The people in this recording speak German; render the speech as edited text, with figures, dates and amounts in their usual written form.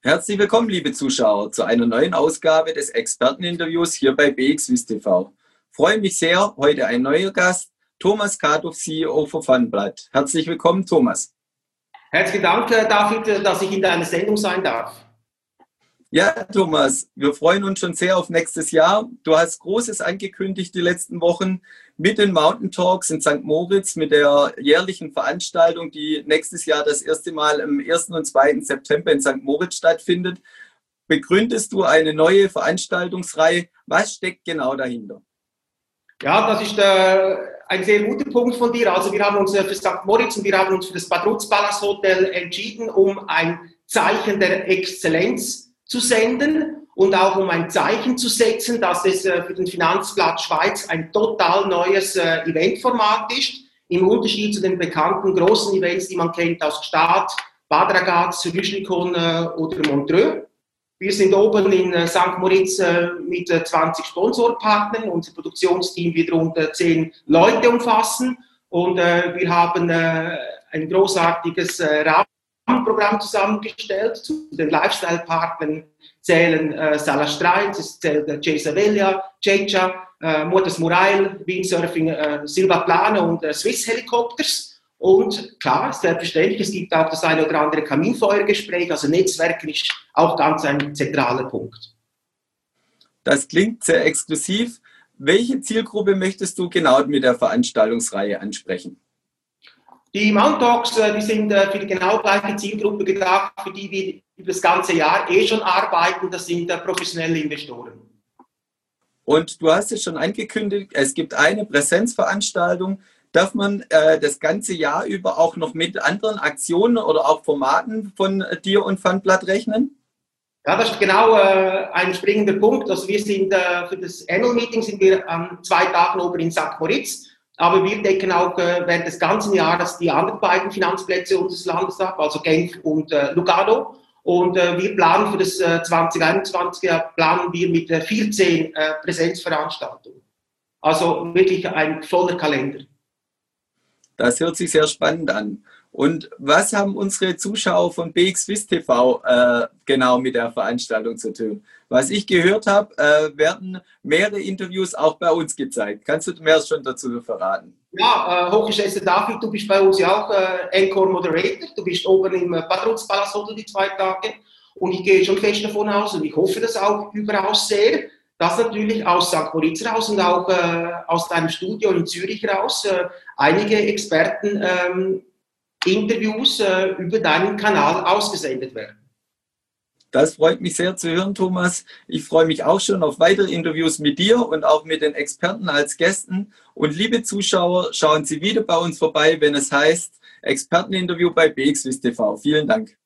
Herzlich willkommen, liebe Zuschauer, zu einer neuen Ausgabe des Experteninterviews hier bei BXWIST TV. Freue mich sehr, heute ein neuer Gast, Thomas Katow, CEO von Funblood. Herzlich willkommen, Thomas. Herzlichen Dank, David, dass ich in deiner Sendung sein darf. Ja, Thomas, wir freuen uns schon sehr auf nächstes Jahr. Du hast Großes angekündigt die letzten Wochen mit den Mountain Talks in St. Moritz, mit der jährlichen Veranstaltung, die nächstes Jahr das erste Mal am 1. und 2. September in St. Moritz stattfindet. Begründest du eine neue Veranstaltungsreihe? Was steckt genau dahinter? Ja, das ist ein sehr guter Punkt von dir. Also wir haben uns für St. Moritz und wir haben uns für das Bad Rutzpalast Hotel entschieden, um ein Zeichen der Exzellenz zu senden und auch um ein Zeichen zu setzen, dass es für den Finanzplatz Schweiz ein total neues Eventformat ist, im Unterschied zu den bekannten großen Events, die man kennt aus Gstaad, Bad Ragaz, Rüschlikon oder Montreux. Wir sind oben in St. Moritz mit 20 Sponsorpartnern. Unser Produktionsteam wird rund 10 Leute umfassen und wir haben ein großartiges Rahmenprogramm zusammengestellt. Zu den Lifestyle-Partnern zählen Salah Streit, es zählt Jay Velia, Checha, Motors Murail, Windsurfing, Silva Plana und Swiss Helicopters. Und klar, selbstverständlich, es gibt auch das eine oder andere Kaminfeuergespräch, also Netzwerken ist auch ganz ein zentraler Punkt. Das klingt sehr exklusiv. Welche Zielgruppe möchtest du genau mit der Veranstaltungsreihe ansprechen? Die Mount Talks, die sind für die genau gleiche Zielgruppe gedacht, für die wir über das ganze Jahr schon arbeiten, das sind professionelle Investoren. Und du hast es schon angekündigt, es gibt eine Präsenzveranstaltung. Darf man das ganze Jahr über auch noch mit anderen Aktionen oder auch Formaten von dir und Funblood rechnen? Ja, das ist genau ein springender Punkt. Also wir sind für das Annual Meeting sind wir an 2 Tagen oben in St. Moritz, aber wir decken auch während des ganzen Jahres die anderen beiden Finanzplätze unseres Landes ab, also Genf und Lugano. Und wir planen für das 2021 planen wir mit 14 Präsenzveranstaltungen. Also wirklich ein voller Kalender. Das hört sich sehr spannend an. Und was haben unsere Zuschauer von BXWIST TV genau mit der Veranstaltung zu tun? Was ich gehört habe, werden mehrere Interviews auch bei uns gezeigt. Kannst du mehr schon dazu verraten? Ja, hochgeschätzter David, du bist bei uns ja auch Encore Moderator. Du bist oben im Bad Rutzpalast Hotel die 2 Tage. Und ich gehe schon fest davon aus und ich hoffe das auch überaus sehr, dass natürlich aus St. Moritz raus und auch aus deinem Studio in Zürich raus einige Experten Interviews über deinen Kanal ausgesendet werden. Das freut mich sehr zu hören, Thomas. Ich freue mich auch schon auf weitere Interviews mit dir und auch mit den Experten als Gästen. Und liebe Zuschauer, schauen Sie wieder bei uns vorbei, wenn es heißt Experteninterview bei BXWIST TV. Vielen Dank.